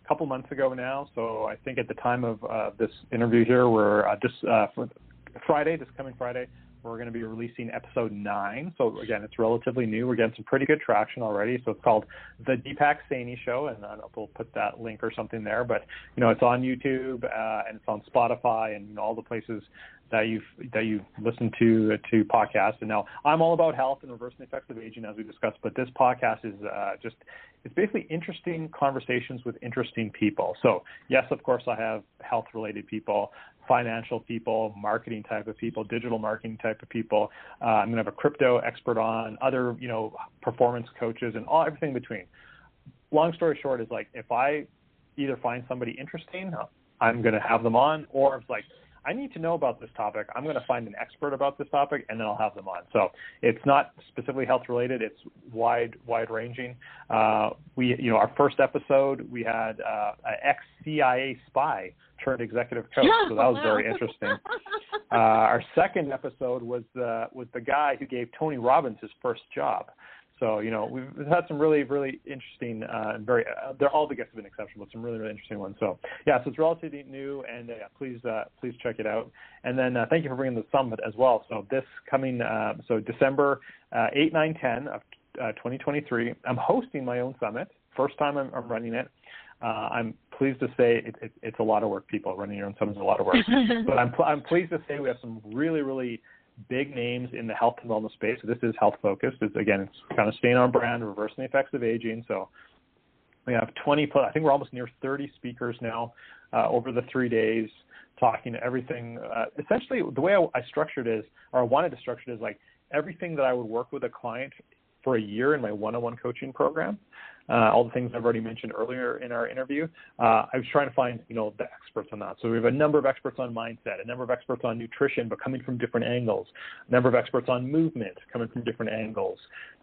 couple months ago now. So I think at the time of this interview here, we're for Friday, this coming Friday, we're going to be releasing episode 9. So again, it's relatively new. We're getting some pretty good traction already. So it's called The Deepak Saini Show, and I don't know if we'll put that link or something there. But it's on YouTube and it's on Spotify and all the places that you've listened to podcasts. And now I'm all about health and reversing the effects of aging, as we discussed. But this podcast is it's basically interesting conversations with interesting people. So yes, of course, I have health-related people, financial people, marketing type of people, digital marketing type of people. I'm going to have a crypto expert on, other, performance coaches, and everything in between. Long story short is, like, if I either find somebody interesting, I'm going to have them on, or it's like, I need to know about this topic, I'm going to find an expert about this topic, and then I'll have them on. So it's not specifically health related; it's wide ranging. Our first episode, we had an ex-CIA spy turned executive coach, so that was very interesting. Our second episode was the guy who gave Tony Robbins his first job. So, we've had some really, really interesting, all the guests have been exceptional, but some really, really interesting ones. So, so it's relatively new, and please check it out. And then thank you for bringing the summit as well. So this coming, December 8, 9, 10 of 2023, I'm hosting my own summit. First time I'm running it. I'm pleased to say it's a lot of work, people. Running your own summit is a lot of work. But I'm pleased to say we have some really, really big names in the health and wellness space. So this is health focused. It's kind of staying on brand, reversing the effects of aging. So we have 20 plus, I think we're almost near 30 speakers now over the 3 days, talking to everything. Essentially, the way I structured it is, or I wanted to structure it is like everything that I would work with a client for a year in my one-on-one coaching program. All the things I've already mentioned earlier in our interview. I was trying to find, the experts on that. So we have a number of experts on mindset, a number of experts on nutrition, but coming from different angles, a number of experts on movement coming from different angles,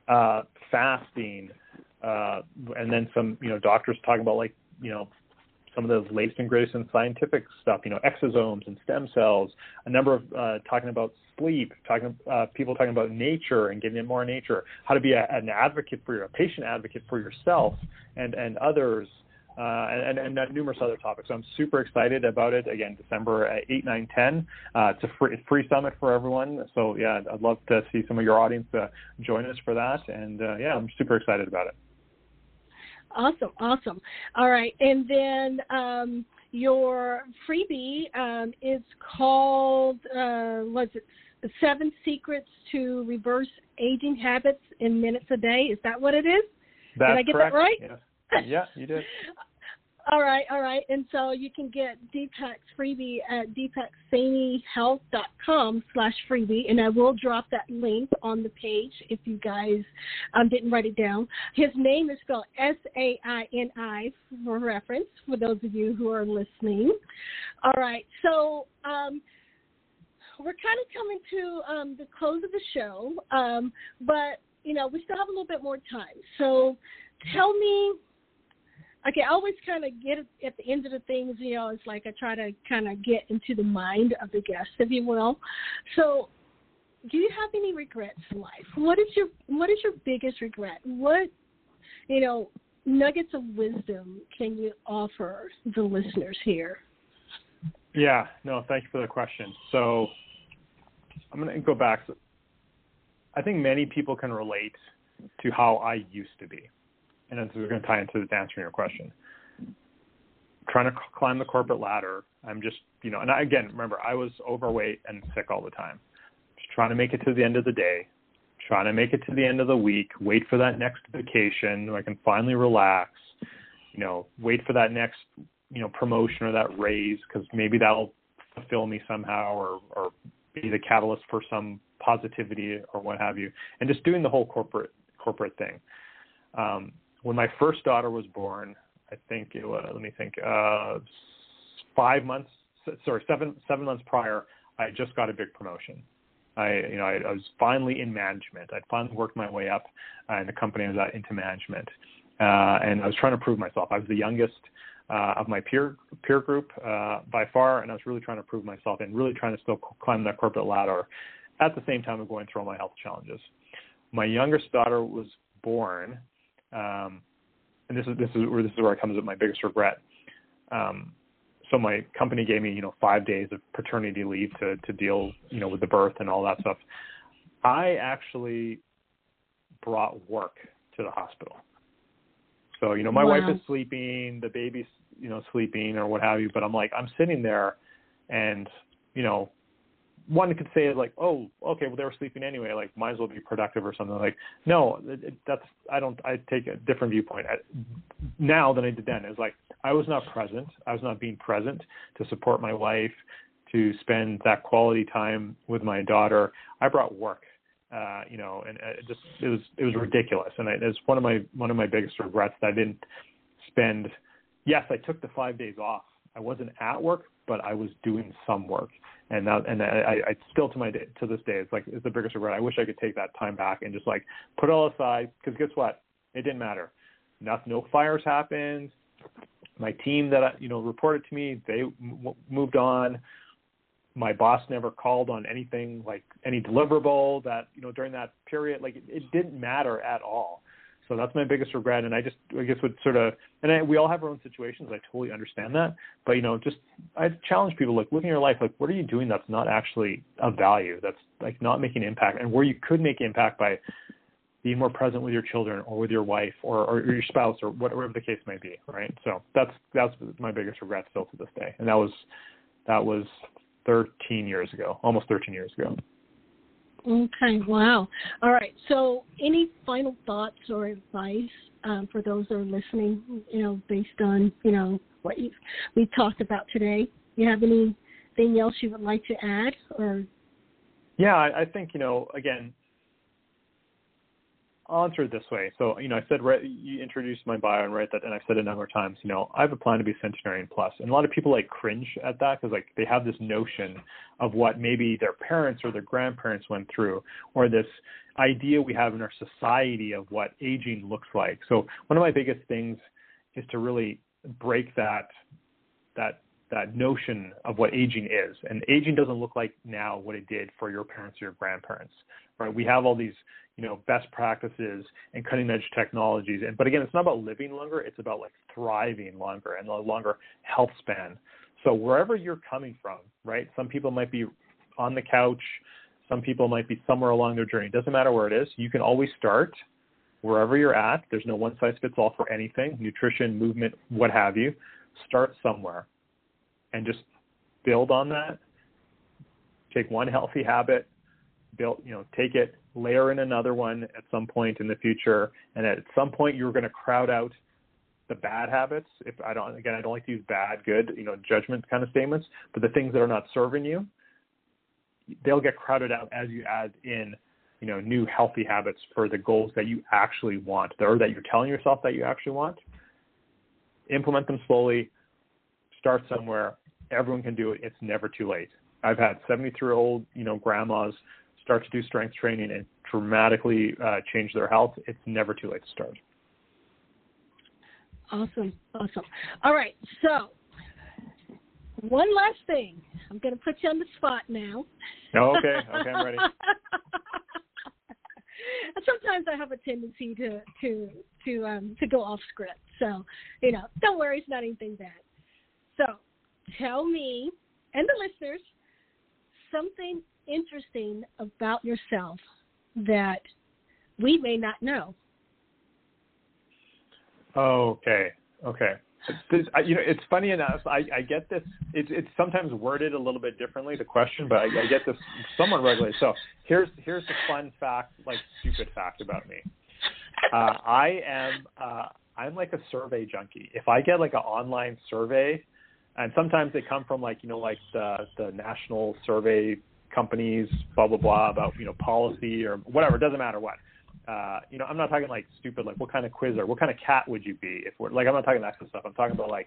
fasting, and then some, doctors talking about some of the latest and greatest in scientific stuff, exosomes and stem cells, a number of talking about sleep, people talking about nature and getting in more nature, how to be a patient advocate for yourself and others, and numerous other topics. So I'm super excited about it. Again, December 8, 9, 10. It's a free summit for everyone. So I'd love to see some of your audience join us for that. And I'm super excited about it. Awesome. All right. And then your freebie is called, 7 Secrets to Reverse Aging Habits in Minutes a Day. Is that what it is? That's did I get correct. that right? Yes. Yeah, you did. All right. And so you can get Deepak's freebie at deepaksanihealth.com/freebie, and I will drop that link on the page if you guys didn't write it down. His name is spelled Saini for reference, for those of you who are listening. All right. So we're kind of coming to the close of the show, but, we still have a little bit more time. So tell me. Okay, I always kind of get at the end of the things, it's like I try to kind of get into the mind of the guest, if you will. So do you have any regrets in life? What is your biggest regret? What, nuggets of wisdom can you offer the listeners here? Yeah, no, thank you for the question. So I'm going to go back. I think many people can relate to how I used to be. And then we're going to tie into answering your question. Trying to climb the corporate ladder. I'm just, and again, remember, I was overweight and sick all the time. Just trying to make it to the end of the day, trying to make it to the end of the week, wait for that next vacation where I can finally relax, wait for that next, promotion or that raise, because maybe that'll fulfill me somehow or be the catalyst for some positivity or what have you. And just doing the whole corporate thing. When my first daughter was born, I think it was, 7 months prior, I just got a big promotion. I was finally in management. I'd finally worked my way up in the company I was at into management. And I was trying to prove myself. I was the youngest of my peer group by far, and I was really trying to prove myself and really trying to still climb that corporate ladder at the same time of going through all my health challenges. My youngest daughter was born, and this is where it comes with my biggest regret. So my company gave me, 5 days of paternity leave to deal, with the birth and all that stuff. I actually brought work to the hospital. So, my wife is sleeping, the baby's, sleeping or what have you, but I'm sitting there and, one could say like, oh, okay, well, they were sleeping anyway, like might as well be productive or something. Like, no, I take a different viewpoint now than I did then. It's like, I was not present. I was not being present to support my wife, to spend that quality time with my daughter. I brought work, and it was ridiculous. And it's one of my biggest regrets that I didn't spend. Yes, I took the 5 days off. I wasn't at work, but I was doing some work. And I still to this day, it's the biggest regret. I wish I could take that time back and just like put it all aside, because guess what? It didn't matter. No fires happened. My team that, reported to me, they moved on. My boss never called on anything like any deliverable that, during that period, like it didn't matter at all. So that's my biggest regret. And I guess would sort of, we all have our own situations. I totally understand that. But, I challenge people, like, look in your life, like, what are you doing that's not actually of value, that's like not making impact, and where you could make impact by being more present with your children or with your wife or your spouse or whatever the case may be, right? So that's my biggest regret still to this day. And that was 13 years ago, almost 13 years ago. Okay, wow. All right, so any final thoughts or advice for those that are listening, based on, what we talked about today? You have anything else you would like to add? Or? Yeah, I think, again, I'll answer it this way. So, I said, you introduced my bio and and I've said it a number of times, I have a plan to be centenarian plus. And a lot of people cringe at that because they have this notion of what maybe their parents or their grandparents went through, or this idea we have in our society of what aging looks like. So one of my biggest things is to really break that notion of what aging is. And aging doesn't look like now what it did for your parents or your grandparents, right? We have all these, best practices and cutting edge technologies. But again, it's not about living longer. It's about thriving longer and a longer health span. So wherever you're coming from, right? Some people might be on the couch. Some people might be somewhere along their journey. It doesn't matter where it is. You can always start wherever you're at. There's no one size fits all for anything, nutrition, movement, what have you. Start somewhere and just build on that. Take one healthy habit, take it, layer in another one at some point in the future. And at some point you're going to crowd out the bad habits. I don't like to use bad, good, judgment kind of statements, but the things that are not serving you, they'll get crowded out as you add in, new healthy habits for the goals that you actually want, or that you're telling yourself that you actually want. Implement them slowly, start somewhere. Everyone can do it. It's never too late. I've had 73-year-old, grandmas start to do strength training and dramatically change their health. It's never too late to start. Awesome. All right, so one last thing. I'm going to put you on the spot now. Oh, okay, I'm ready. Sometimes I have a tendency to go off script, so don't worry, it's not anything bad. So tell me and the listeners something interesting about yourself that we may not know. Okay. It's funny enough. I get this. It's sometimes worded a little bit differently, the question, but I get this somewhat regularly. So here's a fun fact, stupid fact about me. I'm like a survey junkie. If I get an online survey, and sometimes they come from the national survey companies, blah blah blah, about policy or whatever. It doesn't matter what. I'm not talking stupid, what kind of quiz or what kind of cat would you be if we're I'm not talking that kind of stuff. I'm talking about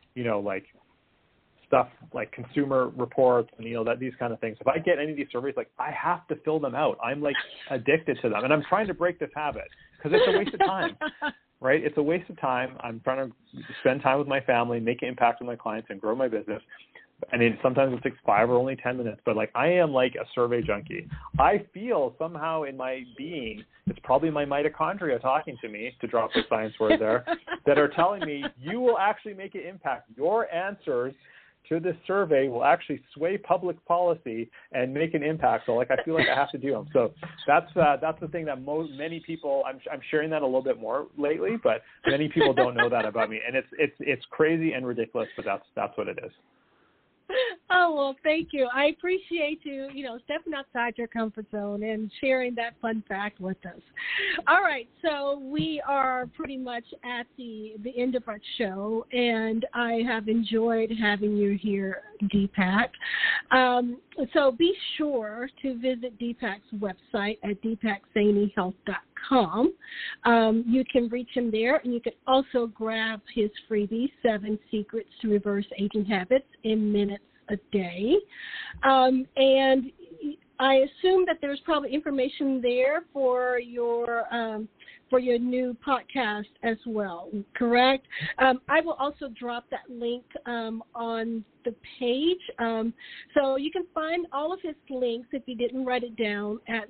stuff like consumer reports and these kind of things. If I get any of these surveys, I have to fill them out. I'm addicted to them, and I'm trying to break this habit because it's a waste of time. Right? It's a waste of time. I'm trying to spend time with my family, make an impact with my clients, and grow my business. And sometimes it takes 5 or only 10 minutes, but I am like a survey junkie. I feel somehow in my being, it's probably my mitochondria talking to me, to drop the science word there, that are telling me you will actually make an impact. Your answers to this survey will actually sway public policy and make an impact. So, like, I feel like I have to do them. So that's the thing that many people, I'm sharing that a little bit more lately, but many people don't know that about me, and it's crazy and ridiculous, but that's what it is. Oh, well, thank you. I appreciate you, stepping outside your comfort zone and sharing that fun fact with us. All right, so we are pretty much at the end of our show, and I have enjoyed having you here, Deepak. So be sure to visit Deepak's website at deepaksainihealth.com. You can reach him there, and you can also grab his freebie, 7 Secrets to Reverse Aging Habits in Minutes a Day. And I assume that there's probably information there for your new podcast as well, correct? I will also drop that link on the page. So you can find all of his links, if you didn't write it down, at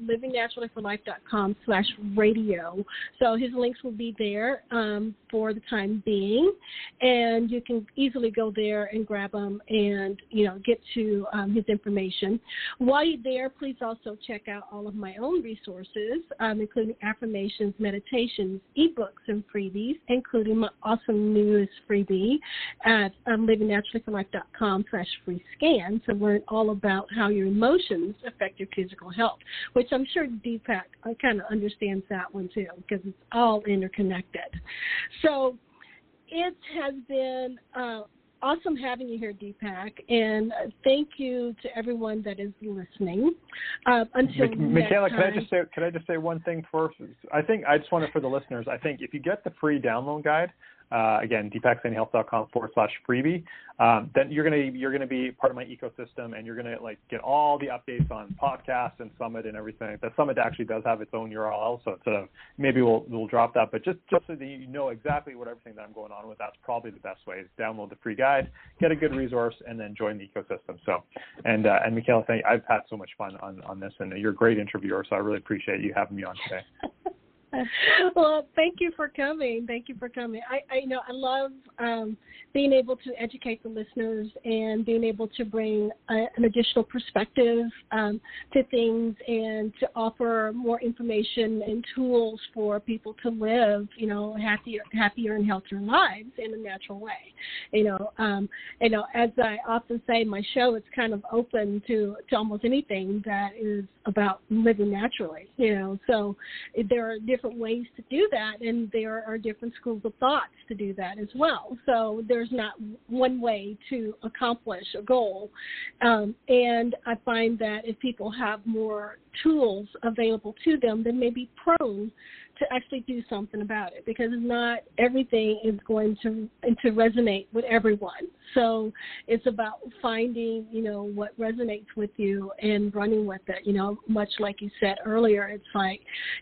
livingnaturallyforlife.com/radio. So his links will be there for the time being, and you can easily go there and grab them and, get to his information. While you're there, please also check out all of my own resources, including affirmations, meditations, ebooks, and freebies, including my awesome newest freebie at livingnaturallyforlife.com/free scan to learn all about how your emotions affect your physical health, which I'm sure Deepak kind of understands that one too, because it's all interconnected. So it has been awesome having you here, Deepak, and thank you to everyone that is listening. Until Michaela, next time. can I just say one thing first? I just want to, for the listeners, I think if you get the free download guide, again, deepaksainihealth.com/freebie, then you're gonna be part of my ecosystem, and you're gonna get all the updates on podcasts and Summit and everything. The Summit actually does have its own URL, so it's maybe we'll drop that, but just so that you know exactly what everything that I'm going on with, that's probably the best way is download the free guide, get a good resource, and then join the ecosystem. So, and Michaela, I've had so much fun on this, and you're a great interviewer, so I really appreciate you having me on today. Well, thank you for coming. I love being able to educate the listeners and being able to bring an additional perspective to things and to offer more information and tools for people to live, happier and healthier lives in a natural way. As I often say, my show is kind of open to almost anything that is about living naturally. So there are different ways to do that, and there are different schools of thoughts to do that as well. So there's not one way to accomplish a goal. And I find that if people have more tools available to them, they may be prone to actually do something about it, because not everything is going to resonate with everyone. So it's about finding, what resonates with you and running with it. Much like you said earlier, it's like,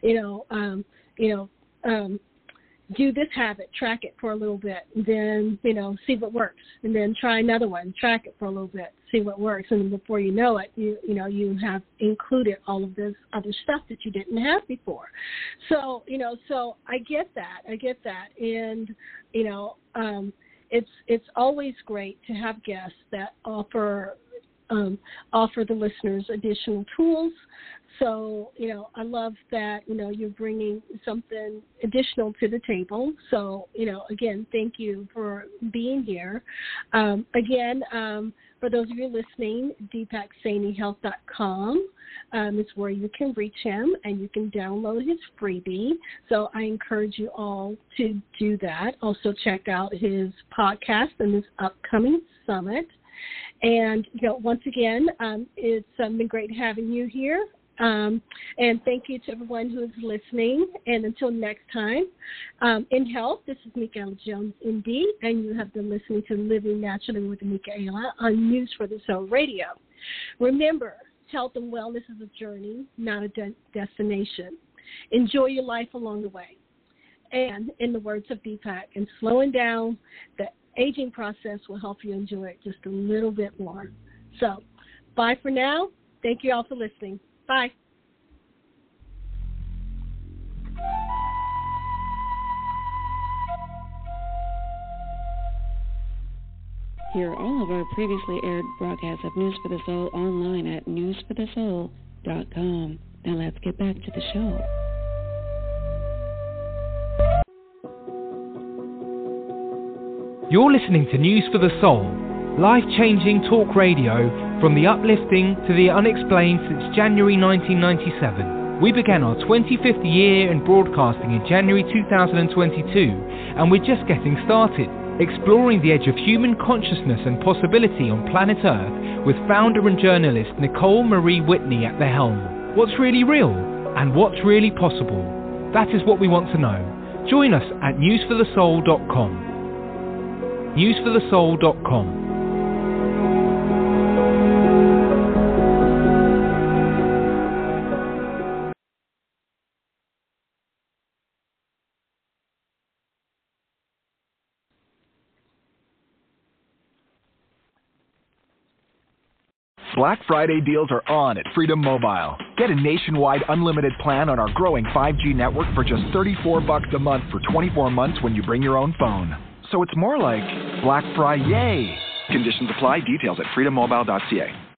do this habit, track it for a little bit, then, see what works, and then try another one, track it for a little bit, see what works, and before you know it, you have included all of this other stuff that you didn't have before. So, so I get that, and, it's always great to have guests that offer the listeners additional tools. So, I love that, you're bringing something additional to the table. So, again, thank you for being here. Again, for those of you listening, deepaksainihealth.com is where you can reach him, and you can download his freebie. So I encourage you all to do that. Also check out his podcast and his upcoming summit. And, once again, it's been great having you here. And thank you to everyone who is listening. And until next time, in health, this is Michaela Jones, MD, and you have been listening to Living Naturally with Michaela on News for the Soul Radio. Remember, health and wellness is a journey, not a destination. Enjoy your life along the way. And in the words of Deepak, and slowing down the aging process will help you enjoy it just a little bit more. So, bye for now. Thank you all for listening. Bye. Hear all of our previously aired broadcasts of News for the Soul online at newsforthesoul.com. Now let's get back to the show. You're listening to News for the Soul, life-changing talk radio from the uplifting to the unexplained since January 1997. We began our 25th year in broadcasting in January 2022, and we're just getting started, exploring the edge of human consciousness and possibility on planet Earth with founder and journalist Nicole Marie Whitney at the helm. What's really real and what's really possible? That is what we want to know. Join us at newsforthesoul.com. newsforthesoul.com. Black Friday deals are on at Freedom Mobile. Get a nationwide unlimited plan on our growing 5G network for just $34 a month for 24 months when you bring your own phone. So it's more like Black Friday. Conditions apply. Details at freedommobile.ca.